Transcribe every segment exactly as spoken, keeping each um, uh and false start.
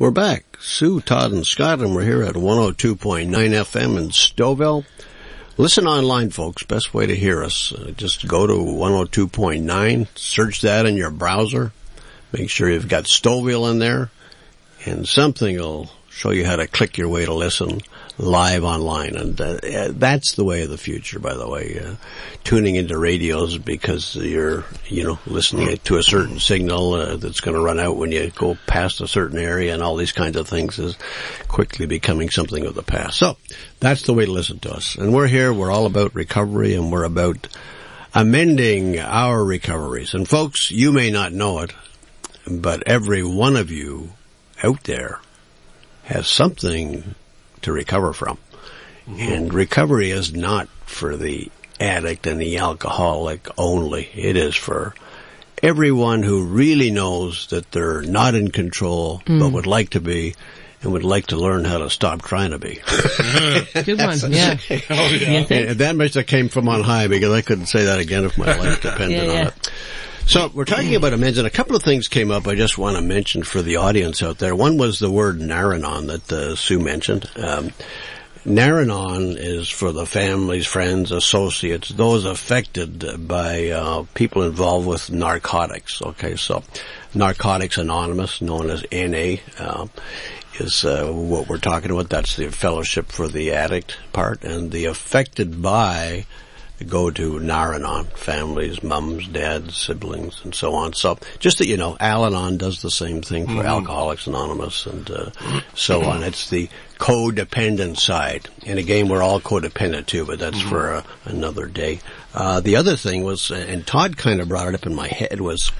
we're back. Sue, Todd, and Scott, and we're here at one oh two point nine F M in Stouffville. Listen online, folks. Best way to hear us. Uh, just go to one oh two point nine, search that in your browser. Make sure you've got Stouffville in there, and something will show you how to click your way to listen live online. And uh, that's the way of the future, by the way. Uh, tuning into radios because you're, you know, listening to a certain signal uh, that's going to run out when you go past a certain area, and all these kinds of things is quickly becoming something of the past. So that's the way to listen to us. And we're here. We're all about recovery, and we're about amending our recoveries. And folks, you may not know it, but every one of you out there has something to recover from. Mm-hmm. And recovery is not for the addict and the alcoholic only. It is for everyone who really knows that they're not in control, mm. but would like to be, and would like to learn how to stop trying to be. Good one, yeah. Oh, yeah. And that must have came from on high, because I couldn't say that again if my life depended yeah, yeah. on it. So we're talking about amends, and a couple of things came up I just want to mention for the audience out there. One was the word Naranon that uh, Sue mentioned. Um, Naranon is for the families, friends, associates, those affected by uh, people involved with narcotics. Okay, so Narcotics Anonymous, known as N A, uh, is uh, what we're talking about. That's the fellowship for the addict part, and the affected by go to Naranon, families, mums, dads, siblings, and so on. So just that you know, Al-Anon does the same thing for mm-hmm. Alcoholics Anonymous and uh, so on. It's the codependent side. And again, we're all codependent too, but that's mm-hmm. for uh, another day. Uh, the other thing was, and Todd kind of brought it up in my head, was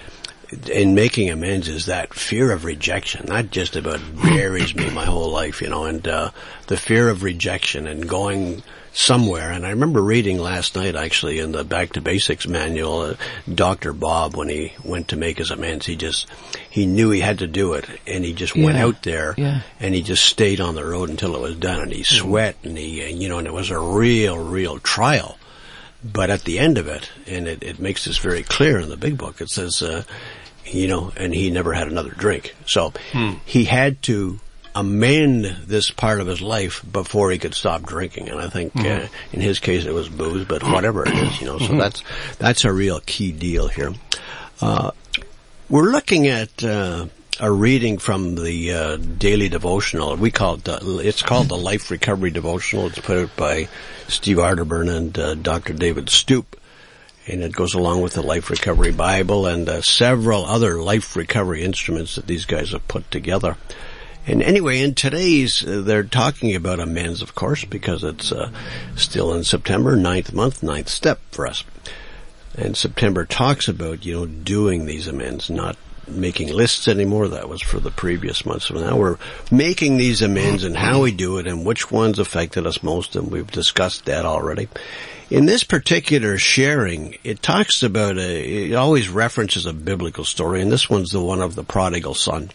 in making amends is that fear of rejection. That just about buries me my whole life, you know, and uh, the fear of rejection and going somewhere. And I remember reading last night, actually, in the Back to Basics manual, uh, Doctor Bob, when he went to make his amends, he just, he knew he had to do it, and he just yeah. went out there, yeah. and he just stayed on the road until it was done, and he sweat, and he, and, you know, and it was a real, real trial. But at the end of it, and it, it makes this very clear in the big book, it says, uh, you know, and he never had another drink. So hmm. he had to amend this part of his life before he could stop drinking. And I think mm-hmm. uh, in his case it was booze, but whatever it is, you know, so mm-hmm. that's that's a real key deal here. Uh, we're looking at uh, a reading from the uh, daily devotional. We call it, uh, it's called the Life Recovery Devotional. It's put out by Steve Arterburn and uh, Doctor David Stoop. And it goes along with the Life Recovery Bible and uh, several other life recovery instruments that these guys have put together. And anyway, in today's, uh, they're talking about amends, of course, because it's uh, still in September, ninth month, ninth step for us. And September talks about, you know, doing these amends, not making lists anymore. That was for the previous month. So now we're making these amends and how we do it and which ones affected us most, and we've discussed that already. In this particular sharing, it talks about, a, it always references a biblical story, and this one's the one of the prodigal son.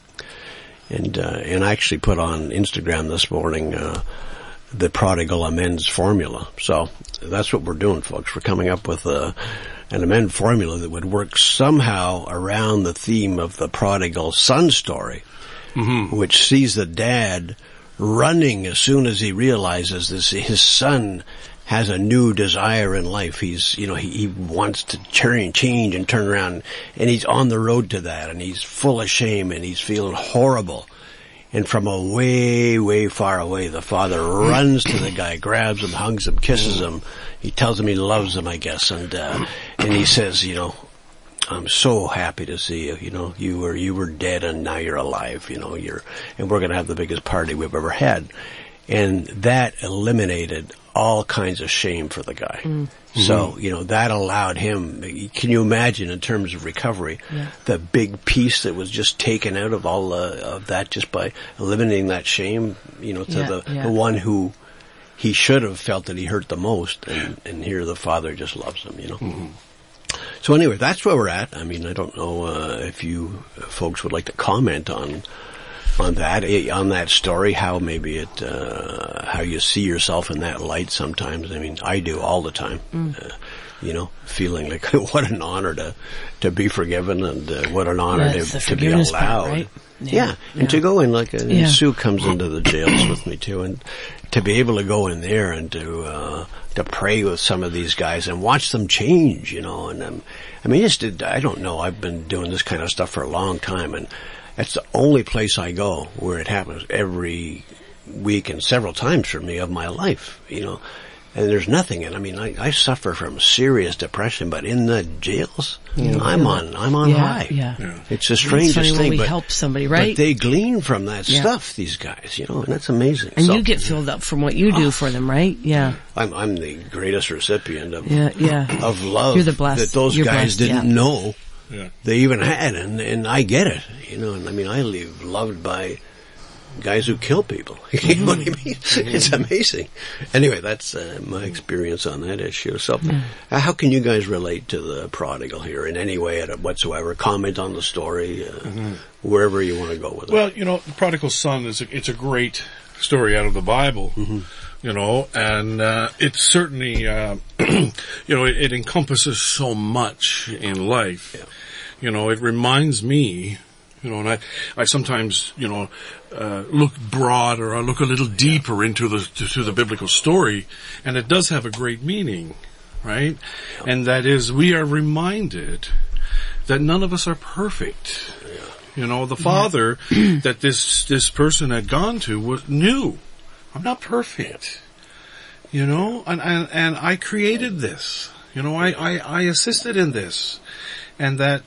And, uh, and I actually put on Instagram this morning, uh, the prodigal amends formula. So that's what we're doing, folks. We're coming up with a, an amend formula that would work somehow around the theme of the prodigal son story, mm-hmm. which sees the dad running as soon as he realizes this, his son has a new desire in life. He's, you know, he, he wants to turn, change and turn around, and he's on the road to that, and he's full of shame, and he's feeling horrible. And from a way, way far away, the father runs to the guy, grabs him, hugs him, kisses him. He tells him he loves him, I guess, and uh, and he says, you know, I'm so happy to see you. You know, you were you were dead, and now you're alive. You know, you're, and we're going to have the biggest party we've ever had. And that eliminated all kinds of shame for the guy. Mm-hmm. So, you know, that allowed him, can you imagine in terms of recovery, yeah. the big piece that was just taken out of all uh, of that just by eliminating that shame, you know, to yeah, the, yeah. the one who he should have felt that he hurt the most, and, and here the father just loves him, you know. Mm-hmm. So anyway, that's where we're at. I mean, I don't know uh, if you folks would like to comment on on that, on that story, how maybe it, uh, how you see yourself in that light sometimes. I mean, I do all the time. Mm. Uh, you know, feeling like what an honor to, to be forgiven, and uh, what an honor yeah, to, to be allowed. Part, right? Yeah. Yeah. And yeah. to go in, like, uh, yeah. Sue comes into the jails with me too, and to be able to go in there and to, uh, to pray with some of these guys and watch them change, you know, and, um, I mean, just, I don't know, I've been doing this kind of stuff for a long time, and it's the only place I go where it happens every week and several times for me of my life, you know. And there's nothing, and I mean, I, I suffer from serious depression, but in the jails, yeah. I'm on, I'm on yeah, high. Yeah. yeah. It's the strangest it's funny thing, when we but, help somebody, right? But they glean from that yeah. stuff, these guys, you know, and that's amazing. And so, you get filled up from what you do oh, for them, right? Yeah. I'm, I'm the greatest recipient of, yeah, yeah. of love You're the blessed. that those You're guys blessed, didn't yeah. know yeah. they even had, and, and I get it, you know, and I mean, I leave loved by guys who kill people. You know what I mean? It's amazing. Anyway, that's uh, my experience on that issue. So, yeah. uh, how can you guys relate to the prodigal here in any way whatsoever? Comment on the story, uh, mm-hmm. wherever you want to go with it. Well, you know, the prodigal son is a, it's a great story out of the Bible. Mm-hmm. You know, and uh, it certainly, uh, you know, it, it encompasses so much in life. Yeah. You know, it reminds me. You know, and I, I sometimes, you know, uh, look broad, or I look a little deeper into the, to, to the biblical story, and it does have a great meaning, right? And that is, we are reminded that none of us are perfect. You know, the father that this, this person had gone to was, knew, I'm not perfect. You know, and, and, and I created this. You know, I, I, I assisted in this. And that,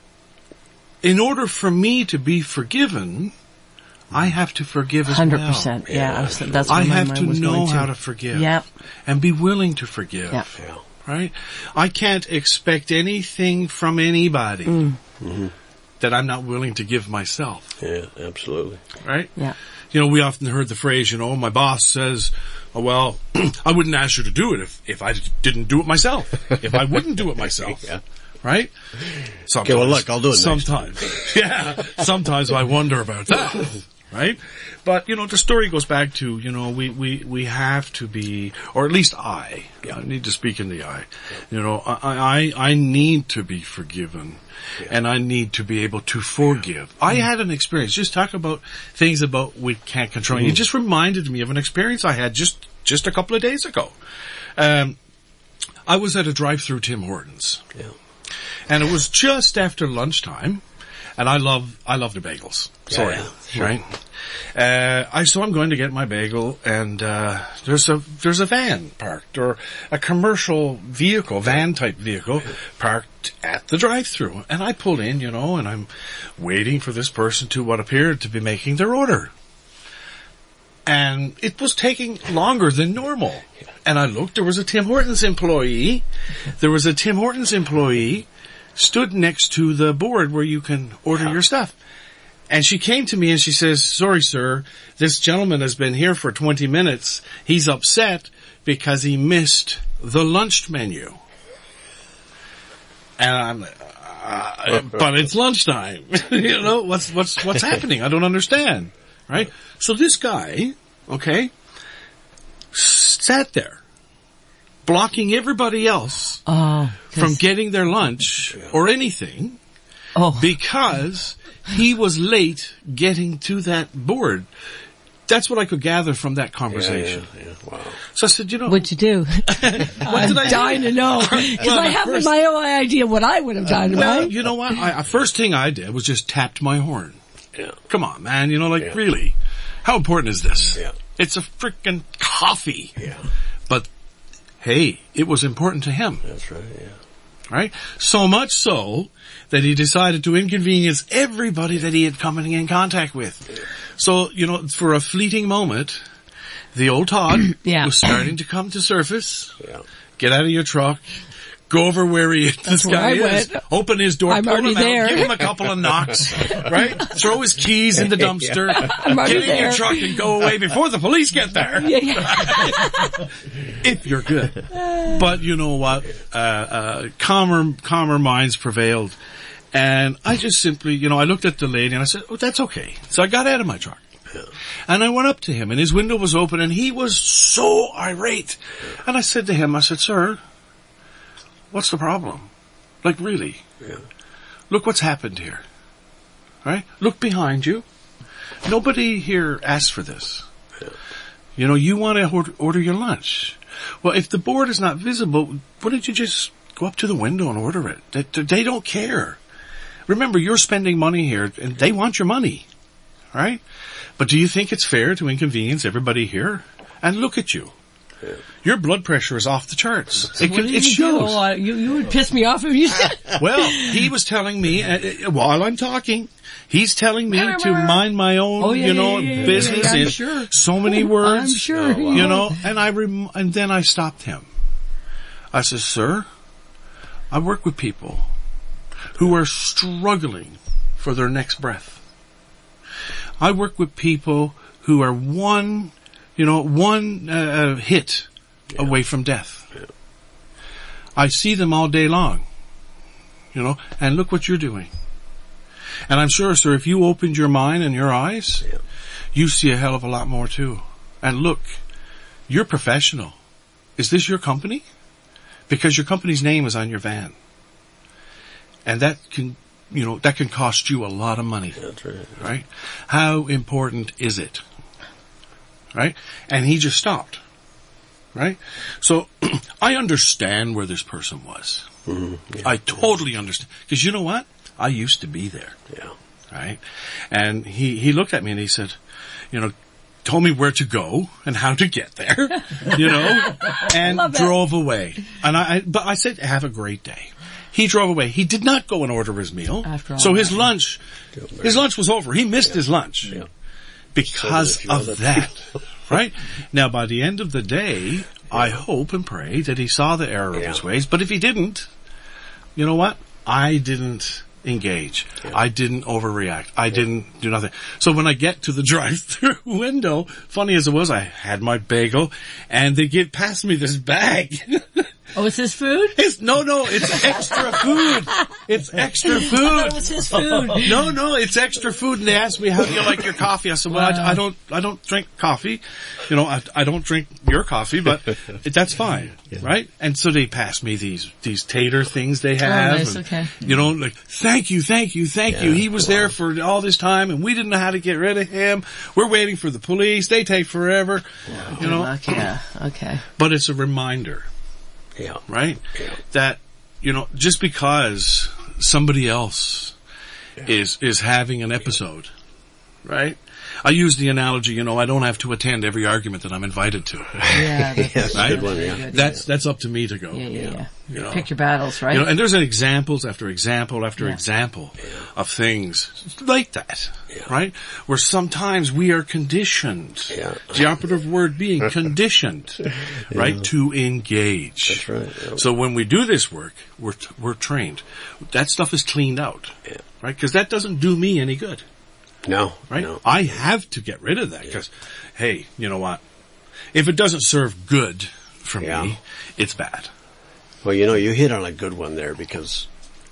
in order for me to be forgiven, I have to forgive as well. one hundred percent. Yeah, yeah. That's where I my have mind to was know going how to. to forgive. Yep. And be willing to forgive. Yep. Yeah. Right? I can't expect anything from anybody mm. mm-hmm. that I'm not willing to give myself. Yeah, absolutely. Right? Yeah. You know, we often heard the phrase, you know, my boss says, oh, well, I wouldn't ask you to do it if, if I didn't do it myself. If I wouldn't do it myself. Yeah. Right? Sometimes, okay, well, look, I'll do it sometimes. Next yeah. Sometimes I wonder about that. Right? But, you know, the story goes back to, you know, we, we, we have to be, or at least I, yeah. I need to speak in the I. You know, I, I, I need to be forgiven. Yeah. And I need to be able to forgive. Yeah. I had an experience. Just talk about things about we can't control. Mm. You just reminded me of an experience I had just, just a couple of days ago. Um, I was at a drive-through Tim Hortons. Yeah. And it was just after lunchtime, and I love, I love the bagels. Sorry. Yeah, yeah. Sure. Right? Uh, I, so I'm going to get my bagel, and, uh, there's a, there's a van parked, or a commercial vehicle, van type vehicle, parked at the drive-through. And I pull in, you know, and I'm waiting for this person to what appeared to be making their order. And it was taking longer than normal. And I looked, there was a Tim Hortons employee, there was a Tim Hortons employee stood next to the board where you can order yeah. your stuff. And she came to me and she says, sorry, sir, this gentleman has been here for twenty minutes. He's upset because he missed the lunch menu. And I'm like, uh, but it's lunchtime. You know, what's, what's, what's happening? I don't understand. Right? So this guy, okay, sat there, blocking everybody else oh, from getting their lunch or anything oh. because he was late getting to that board. That's what I could gather from that conversation. Yeah, yeah, yeah. Wow. So I said, you know. What'd you do? what I'm did I dying do? to know. Because well, I have first, my own idea what I would have done, well, right? You know what? I, first thing I did was just tapped my horn. Yeah. Come on, man. You know, like, yeah. really? How important is this? Yeah. It's a freaking coffee. Yeah. But, hey, it was important to him. That's right, yeah. Right? So much so that he decided to inconvenience everybody that he had come in contact with. Yeah. So, you know, for a fleeting moment, the old Todd yeah. was starting to come to surface. Yeah. Get out of your truck. Go over where he, this guy is. Went. Open his door. I'm pull him there. out. Give him a couple of knocks. Right? Throw his keys in the dumpster. I'm Get in there. your truck and go away before the police get there. Yeah, yeah. If you're good. But you know what? Uh, uh, calmer, calmer minds prevailed. And I just simply, you know, I looked at the lady and I said, oh, that's okay. So I got out of my truck. Yeah. And I went up to him, and his window was open, and he was so irate. Yeah. And I said to him, I said, "Sir, what's the problem? Like, really? Yeah. Look what's happened here. Right? Look behind you. Nobody here asked for this. Yeah. You know, you want to order, order your lunch. Well, if the board is not visible, why don't you just go up to the window and order it? They, they don't care. Remember, you're spending money here, and they want your money. Right? But do you think it's fair to inconvenience everybody here? And look at you. Yeah. Your blood pressure is off the charts. So it what can, did it you shows. do? Uh, you, you would piss me off if you said. Well, he was telling me, uh, while I'm talking, he's telling me to mind my own, oh, yeah, you know, yeah, yeah, business yeah, yeah, in sure. so many words. I'm sure. Oh, wow. You know, and I rem- and then I stopped him. I said, "Sir, I work with people who are struggling for their next breath. I work with people who are one, you know, one uh, hit yeah. away from death. Yeah. I see them all day long, you know, and look what you're doing. And I'm sure, sir, if you opened your mind and your eyes, yeah. you see a hell of a lot more too. And look, you're professional. Is this your company? Because your company's name is on your van. And that can, you know, that can cost you a lot of money. That's right. Right? How important is it? Right? And he just stopped. Right? So, I understand where this person was. Mm-hmm. Yeah. I totally understand. Because you know what? I used to be there. Yeah. Right? And he, he looked at me and he said, you know, told me where to go and how to get there, you know, and drove away. And I, I, but I said, have a great day. He drove away. He did not go and order his meal. After all so his that. lunch, his lunch was over. He missed yeah. his lunch yeah. because so of that. Right? Now, by the end of the day, yeah. I hope and pray that he saw the error yeah. of his ways. But if he didn't, you know what? I didn't engage. Yeah. I didn't overreact. I yeah. didn't do nothing. So when I get to the drive-through window, funny as it was, I had my bagel, and they get past me this bag. Oh, it's his food? It's, no, no, it's extra food. It's extra food. I thought it was his food. No, no, it's extra food. And they asked me, how do you like your coffee? I said, well, wow. I, I don't, I don't drink coffee. You know, I, I don't drink your coffee, but that's fine. Yeah. Right? And so they passed me these, these tater things they have. Oh, nice, and, okay. You know, like, thank you, thank you, thank yeah, you. He was there for all this time and we didn't know how to get rid of him. We're waiting for the police. They take forever. Wow. You know? Okay, yeah, okay. But it's a reminder. Yeah. Right? Yeah. That, you know, just because somebody else yeah. is, is having an episode, right? I use the analogy, you know, I don't have to attend every argument that I'm invited to. Yeah, that's, yes, right? good one, yeah. Good. That's, that's up to me to go. Yeah, yeah, yeah. You know, pick your battles, right? You know, and there's examples after example after yeah. example yeah. of things like that, yeah. right? Where sometimes we are conditioned, yeah. the operative word being conditioned, right, yeah. to engage. That's right. Yeah. So when we do this work, we're, t- we're trained. That stuff is cleaned out, yeah. right? Because that doesn't do me any good. No. Right? No. I have to get rid of that because, yeah. hey, you know what? If it doesn't serve good for yeah. me, it's bad. Well, you know, you hit on a good one there because,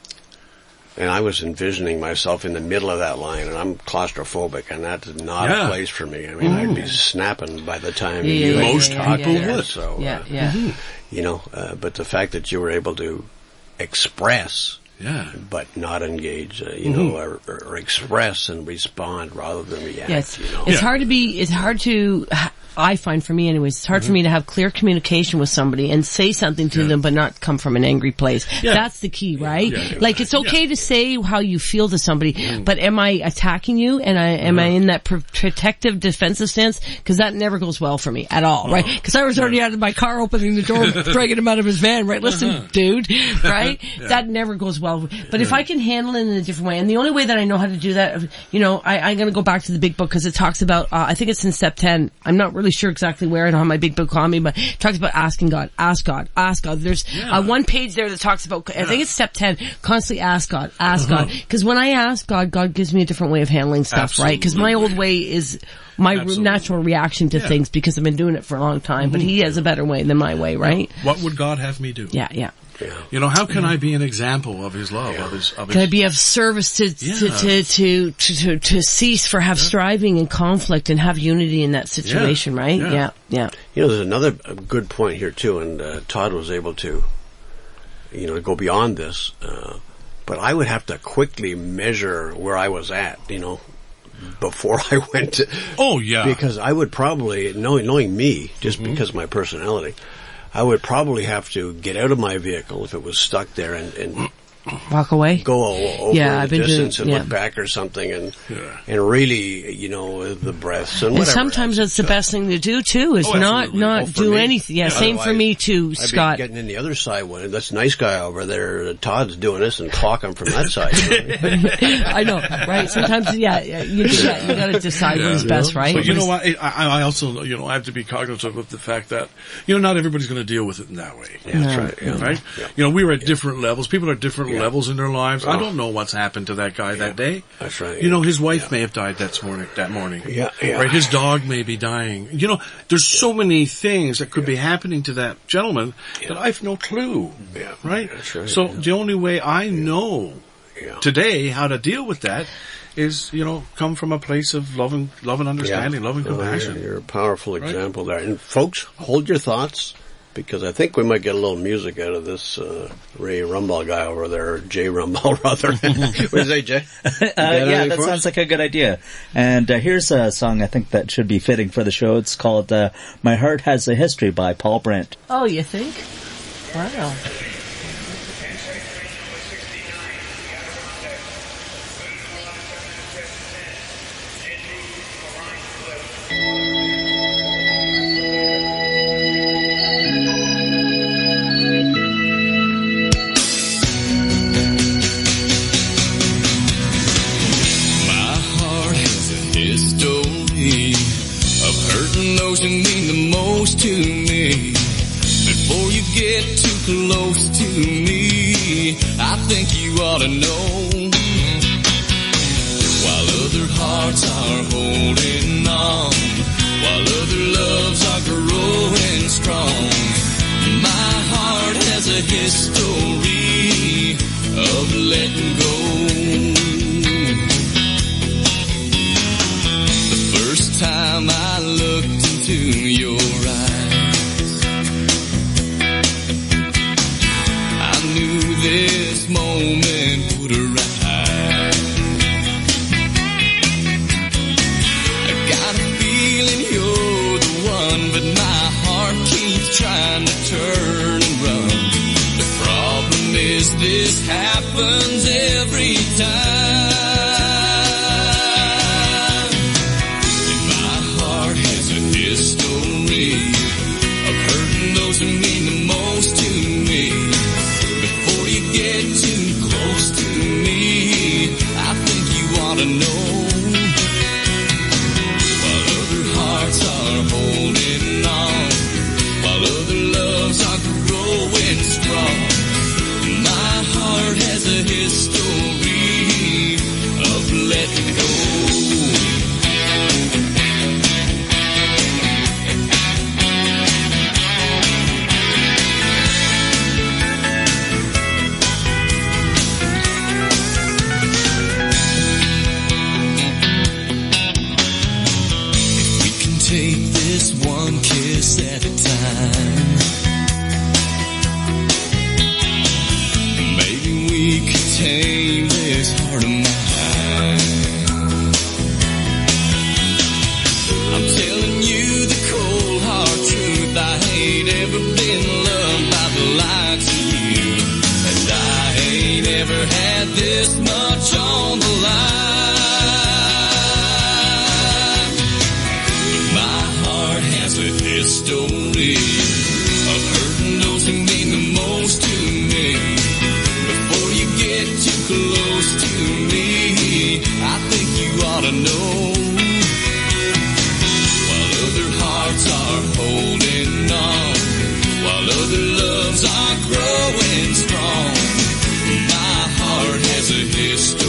and I was envisioning myself in the middle of that line, and I'm claustrophobic, and that's not yeah. a place for me. I mean, mm. I'd be snapping by the time yeah, you yeah, most yeah, people yeah, yeah. would. So, yeah, uh, yeah. Mm-hmm. you know, uh, but the fact that you were able to express, yeah, but not engage, uh, you mm-hmm. know, or, or, or express and respond rather than react. Yes, you know? it's yeah. hard to be. It's hard to. I find for me anyways, it's hard mm-hmm. for me to have clear communication with somebody and say something to yeah. them but not come from an angry place. Yeah. That's the key, right? Yeah, yeah, like it's okay yeah. to say how you feel to somebody, mm. but am I attacking you and I, am mm-hmm. I in that pr- protective defensive stance? Cause that never goes well for me at all, right? Cause I was already yeah. out of my car opening the door, dragging him out of his van, right? Listen, uh-huh. dude, right? yeah. That never goes well. But yeah. if I can handle it in a different way, and the only way that I know how to do that, you know, I, I'm gonna go back to the big book cause it talks about, uh, I think it's in step ten. I'm not really sure exactly where I don't have my big book on me, but it talks about asking God, ask God, ask God. There's yeah. uh, one page there that talks about, I think it's step ten, constantly ask God, ask uh-huh. God. Cause when I ask God, God gives me a different way of handling stuff, Absolutely. right? Cause my old way is my re- natural reaction to yeah. things because I've been doing it for a long time, mm-hmm. but he has a better way than my way, right? What would God have me do? Yeah, yeah. Yeah. You know, how can I be an example of his love, yeah. of his, of his... Can I be of service to, yeah. to, to, to, to, to, to cease for have yeah. striving and conflict and have unity in that situation, yeah. right? Yeah. yeah, yeah. You know, there's another good point here too, and uh, Todd was able to, you know, go beyond this, uh, but I would have to quickly measure where I was at, you know, before I went to... Oh, yeah. Because I would probably, knowing, knowing me, just mm-hmm. because of my personality, I would probably have to get out of my vehicle if it was stuck there and, and walk away, go over yeah, the I've been distance doing, and yeah. look back or something, and yeah. and really, you know, the breaths and and whatever. sometimes that's the best thing to do too, is oh, not not oh, do me. anything. Yeah, yeah same for me too, I'd Scott. Be getting in the other side when that's nice guy over there. Todd's doing this and clocking from that side. I know, right? Sometimes, yeah, you, yeah, you got to decide yeah. what's best, right? But you know what? I, I also, you know, I have to be cognizant of the fact that, you know, not everybody's going to deal with it in that way. Yeah, that's no. right. Yeah. Right? Yeah. You know, we were at yeah. different levels. People are at different yeah. levels in their lives. Oh. I don't know what's happened to that guy yeah. that day. That's right. You know, his wife yeah. may have died that morning. That morning. Yeah, yeah. Right. His dog may be dying. You know, there's so many things that could yeah. be happening to that gentleman yeah. that I've no clue. Yeah. Right. That's right. So yeah. the only way I know yeah. today how to deal with that is, you know, come from a place of love and love and understanding, yeah. love and oh, compassion. Yeah, you're a powerful right? example there. And folks, hold your thoughts, because I think we might get a little music out of this uh, Ray Rumball guy over there, or Jay Rumball rather. What do you say, Jay? uh, yeah, that sounds like a good idea. And uh, here's a song I think that should be fitting for the show. It's called uh, "My Heart Has a History" by Paul Brent. Oh, you think? Wow. Those who mean the most to me. Before you get too close to me, I think you ought to know. While other hearts are holding on, while other loves are growing strong, my heart has a history of letting go. The first time I looked into your eyes, I knew this moment would arise. I got a feeling you're the one, but my heart keeps trying to turn and run. The problem is this happens every time. Who mean the most to me. Before you get too close to me, I think you ought to know. While other hearts are holding on, while other loves are growing strong, my heart has a history of letting go. At a time, maybe we could tame this heart of mine. I'm telling you the cold hard truth, I ain't ever been loved by the likes of you, and I ain't ever had this much on the line. Story of hurting those who mean the most to me. Before you get too close to me, I think you ought to know. While other hearts are holding on, while other loves are growing strong, my heart has a history